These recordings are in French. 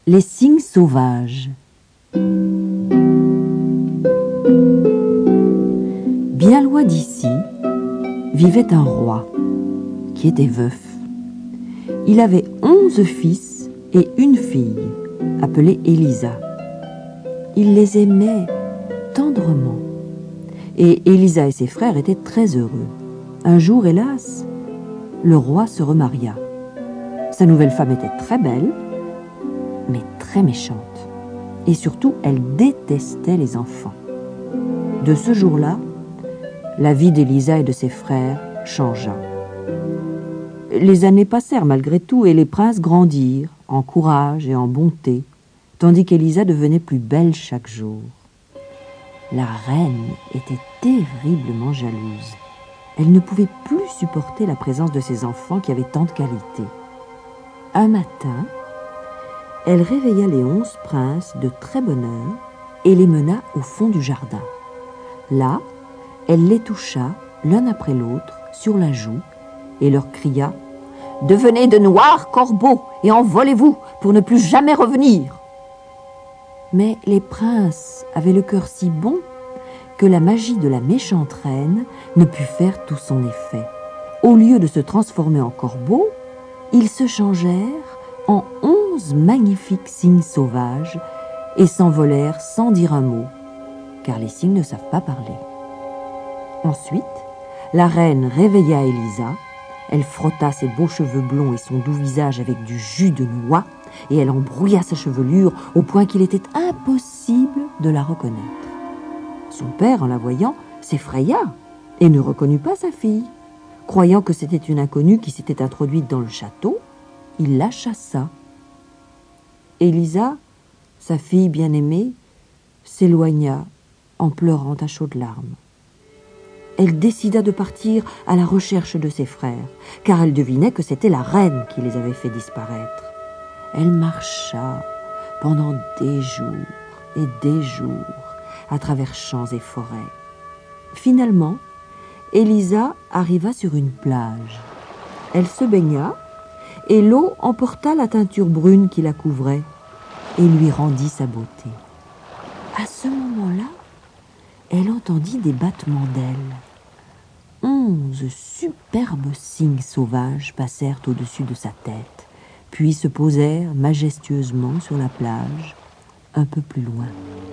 Les cygnes sauvages. Bien loin d'ici, vivait un roi qui était veuf. Il avait 11 fils et une fille, appelée Élisa. Il les aimait tendrement. Et Élisa et ses frères étaient très heureux. Un jour, hélas, le roi se remaria. Sa nouvelle femme était très belle, mais très méchante. Et surtout, elle détestait les enfants. De ce jour-là, la vie d'Élisa et de ses frères changea. Les années passèrent malgré tout et les princes grandirent en courage et en bonté, tandis qu'Élisa devenait plus belle chaque jour. La reine était terriblement jalouse. Elle ne pouvait plus supporter la présence de ses enfants qui avaient tant de qualités. Un matin, elle réveilla les 11 princes de très bonne heure et les mena au fond du jardin. Là, elle les toucha l'un après l'autre sur la joue et leur cria « Devenez de noirs corbeaux et envolez-vous pour ne plus jamais revenir !» Mais les princes avaient le cœur si bon que la magie de la méchante reine ne put faire tout son effet. Au lieu de se transformer en corbeaux, ils se changèrent en 11 magnifiques cygnes sauvages et s'envolèrent sans dire un mot, car les cygnes ne savent pas parler. Ensuite, la reine réveilla Élisa, elle frotta ses beaux cheveux blonds et son doux visage avec du jus de noix, et elle embrouilla sa chevelure au point qu'il était impossible de la reconnaître. Son père, en la voyant, s'effraya et ne reconnut pas sa fille. Croyant que c'était une inconnue qui s'était introduite dans le château, il la chassa. Élisa, sa fille bien-aimée, s'éloigna en pleurant à chaudes larmes. Elle décida de partir à la recherche de ses frères, car elle devinait que c'était la reine qui les avait fait disparaître. Elle marcha pendant des jours et des jours à travers champs et forêts. Finalement, Élisa arriva sur une plage. Elle se baigna et l'eau emporta la teinture brune qui la couvrait et lui rendit sa beauté. À ce moment-là, elle entendit des battements d'ailes. 11 superbes cygnes sauvages passèrent au-dessus de sa tête, puis se posèrent majestueusement sur la plage, un peu plus loin.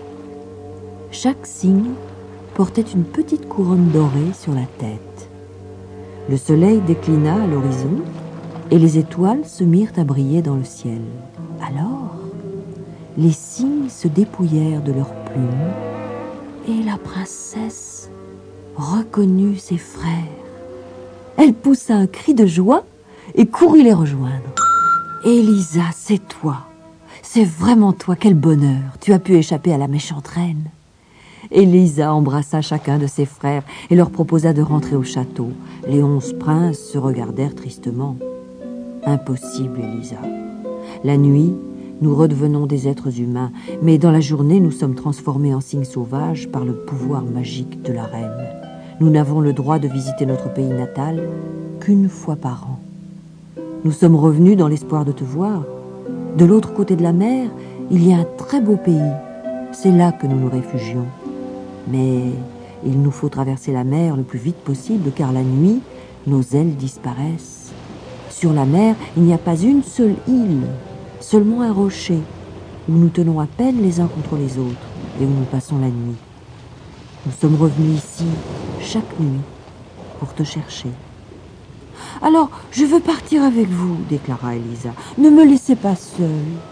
Chaque cygne portait une petite couronne dorée sur la tête. Le soleil déclina à l'horizon et les étoiles se mirent à briller dans le ciel. Alors, les cygnes se dépouillèrent de leurs plumes et la princesse reconnut ses frères. Elle poussa un cri de joie et courut les rejoindre. « Élisa, c'est toi. C'est vraiment toi, quel bonheur. Tu as pu échapper à la méchante reine. » Élisa embrassa chacun de ses frères et leur proposa de rentrer au château. Les 11 princes se regardèrent tristement. « Impossible, Élisa. La nuit, nous redevenons des êtres humains, mais dans la journée, nous sommes transformés en cygnes sauvages par le pouvoir magique de la reine. Nous n'avons le droit de visiter notre pays natal qu'une fois par an. Nous sommes revenus dans l'espoir de te voir. De l'autre côté de la mer, il y a un très beau pays. C'est là que nous nous réfugions. Mais il nous faut traverser la mer le plus vite possible, car la nuit, nos ailes disparaissent. Sur la mer, il n'y a pas une seule île, seulement un rocher, où nous tenons à peine les uns contre les autres et où nous passons la nuit. Nous sommes revenus ici chaque nuit pour te chercher. »« Alors, je veux partir avec vous, » déclara Élisa. « Ne me laissez pas seule. »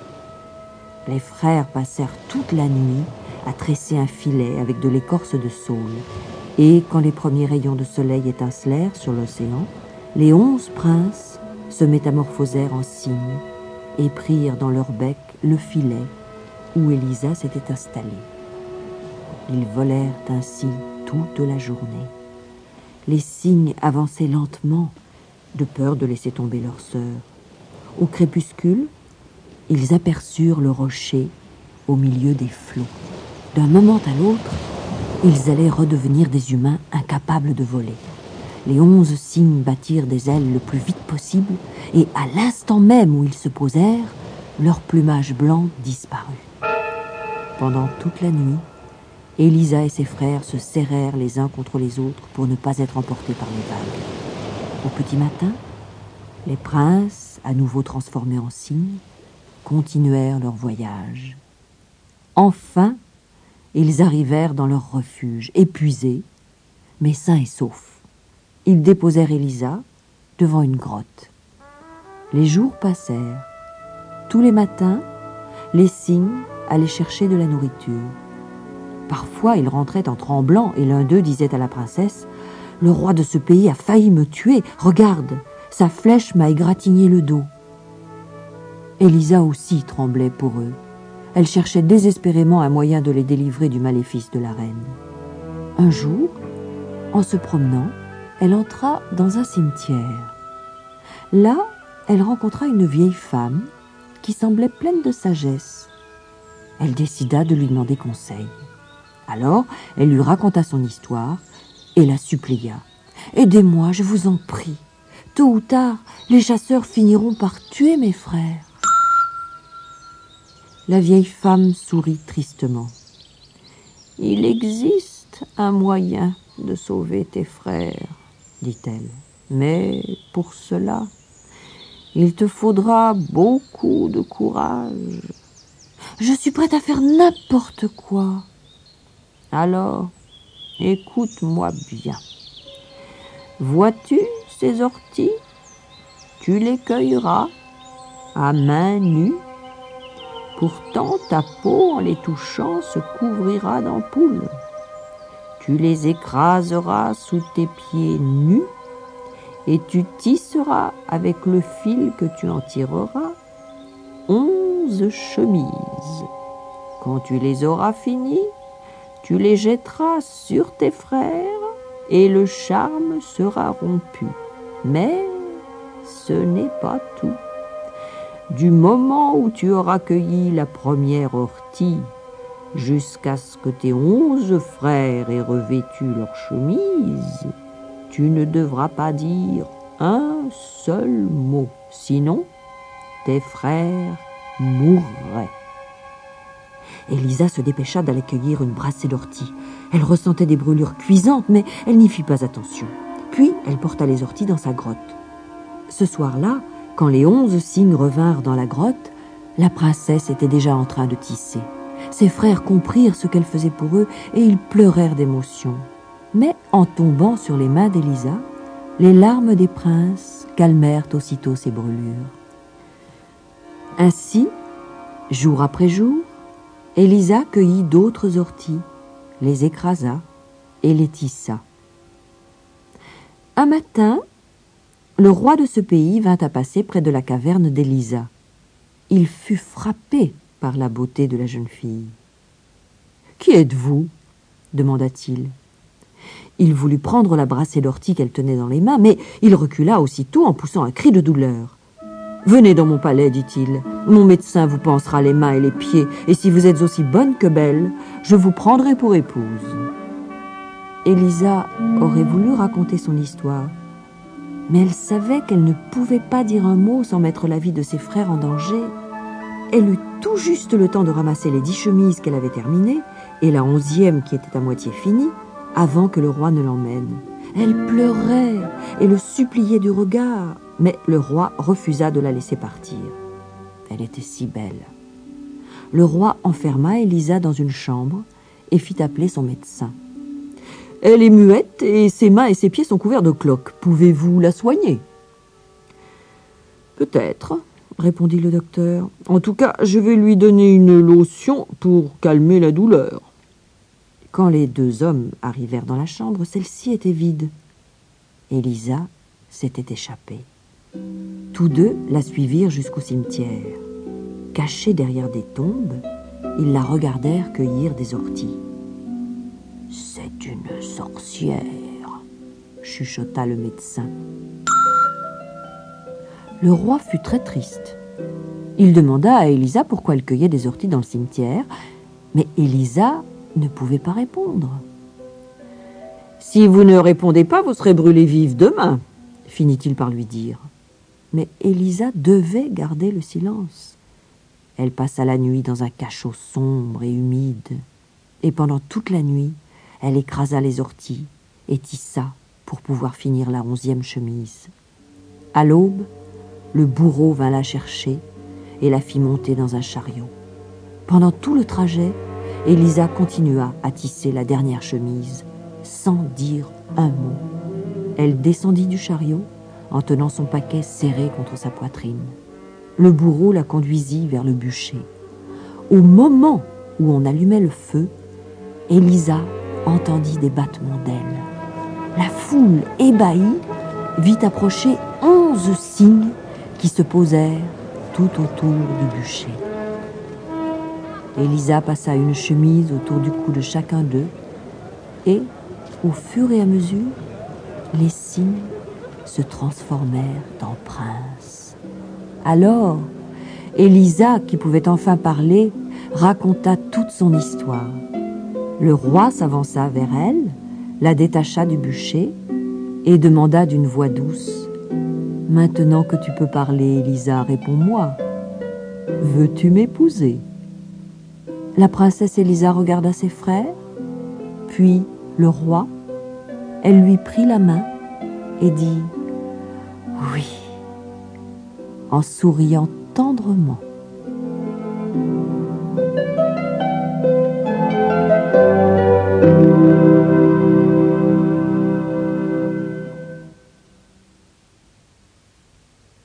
Les frères passèrent toute la nuit à tresser un filet avec de l'écorce de saule. Et quand les premiers rayons de soleil étincelèrent sur l'océan, les 11 princes se métamorphosèrent en cygnes et prirent dans leur bec le filet où Élisa s'était installée. Ils volèrent ainsi toute la journée. Les cygnes avançaient lentement, de peur de laisser tomber leur sœur. Au crépuscule, ils aperçurent le rocher au milieu des flots. D'un moment à l'autre, ils allaient redevenir des humains incapables de voler. Les 11 cygnes battirent des ailes le plus vite possible, et à l'instant même où ils se posèrent, leur plumage blanc disparut. Pendant toute la nuit, Élisa et ses frères se serrèrent les uns contre les autres pour ne pas être emportés par les vagues. Au petit matin, les princes, à nouveau transformés en cygnes, continuèrent leur voyage. Enfin, ils arrivèrent dans leur refuge, épuisés, mais sains et saufs. Ils déposèrent Élisa devant une grotte. Les jours passèrent. Tous les matins, les cygnes allaient chercher de la nourriture. Parfois, ils rentraient en tremblant et l'un d'eux disait à la princesse « Le roi de ce pays a failli me tuer. Regarde, sa flèche m'a égratigné le dos. » Élisa aussi tremblait pour eux. Elle cherchait désespérément un moyen de les délivrer du maléfice de la reine. Un jour, en se promenant, elle entra dans un cimetière. Là, elle rencontra une vieille femme qui semblait pleine de sagesse. Elle décida de lui demander conseil. Alors, elle lui raconta son histoire et la supplia. « Aidez-moi, je vous en prie. Tôt ou tard, les chasseurs finiront par tuer mes frères. » La vieille femme sourit tristement. « Il existe un moyen de sauver tes frères, dit-elle. Mais pour cela, il te faudra beaucoup de courage. Je suis prête à faire n'importe quoi. Alors, écoute-moi bien. Vois-tu ces orties? Tu les cueilleras à main nue. Pourtant, ta peau, en les touchant, se couvrira d'ampoules. Tu les écraseras sous tes pieds nus et tu tisseras avec le fil que tu en tireras 11 chemises. Quand tu les auras finies, tu les jetteras sur tes frères et le charme sera rompu. Mais ce n'est pas tout. Du moment où tu auras cueilli la première ortie jusqu'à ce que tes 11 frères aient revêtu leurs chemises, tu ne devras pas dire un seul mot, sinon tes frères mourraient. Élisa se dépêcha d'aller cueillir une brassée d'orties. Elle ressentait des brûlures cuisantes, mais elle n'y fit pas attention. Puis, elle porta les orties dans sa grotte. Ce soir-là, quand les 11 cygnes revinrent dans la grotte, la princesse était déjà en train de tisser. Ses frères comprirent ce qu'elle faisait pour eux et ils pleurèrent d'émotion. Mais en tombant sur les mains d'Élisa, les larmes des princes calmèrent aussitôt ses brûlures. Ainsi, jour après jour, Élisa cueillit d'autres orties, les écrasa et les tissa. Un matin, le roi de ce pays vint à passer près de la caverne d'Élisa. Il fut frappé par la beauté de la jeune fille. « Qui êtes-vous » demanda-t-il. Il voulut prendre la brassée d'ortie qu'elle tenait dans les mains, mais il recula aussitôt en poussant un cri de douleur. « Venez dans mon palais, dit-il. Mon médecin vous pansera les mains et les pieds, et si vous êtes aussi bonne que belle, je vous prendrai pour épouse. » Élisa aurait voulu raconter son histoire, mais elle savait qu'elle ne pouvait pas dire un mot sans mettre la vie de ses frères en danger. Elle eut tout juste le temps de ramasser les 10 chemises qu'elle avait terminées, et la 11e qui était à moitié finie, avant que le roi ne l'emmène. Elle pleurait et le suppliait du regard, mais le roi refusa de la laisser partir. Elle était si belle. Le roi enferma Élisa dans une chambre et fit appeler son médecin. « Elle est muette et ses mains et ses pieds sont couverts de cloques. Pouvez-vous la soigner ?»« Peut-être, » répondit le docteur. « En tout cas, je vais lui donner une lotion pour calmer la douleur. » Quand les 2 hommes arrivèrent dans la chambre, celle-ci était vide. Élisa s'était échappée. Tous 2 la suivirent jusqu'au cimetière. Cachés derrière des tombes, ils la regardèrent cueillir des orties. « C'est une sorcière » chuchota le médecin. Le roi fut très triste. Il demanda à Élisa pourquoi elle cueillait des orties dans le cimetière, mais Élisa ne pouvait pas répondre. « Si vous ne répondez pas, vous serez brûlée vive demain, » finit-il par lui dire. Mais Élisa devait garder le silence. Elle passa la nuit dans un cachot sombre et humide. Et pendant toute la nuit, elle écrasa les orties et tissa pour pouvoir finir la 11e chemise. À l'aube, le bourreau vint la chercher et la fit monter dans un chariot. Pendant tout le trajet, Élisa continua à tisser la dernière chemise, sans dire un mot. Elle descendit du chariot en tenant son paquet serré contre sa poitrine. Le bourreau la conduisit vers le bûcher. Au moment où on allumait le feu, Élisa entendit des battements d'ailes. La foule ébahie vit approcher 11 cygnes qui se posèrent tout autour du bûcher. Élisa passa une chemise autour du cou de chacun d'eux et, au fur et à mesure, les cygnes se transformèrent en princes. Alors, Élisa, qui pouvait enfin parler, raconta toute son histoire. Le roi s'avança vers elle, la détacha du bûcher et demanda d'une voix douce: « Maintenant que tu peux parler, Élisa, réponds-moi. Veux-tu m'épouser ?» La princesse Élisa regarda ses frères, puis le roi. Elle lui prit la main et dit « Oui » en souriant tendrement.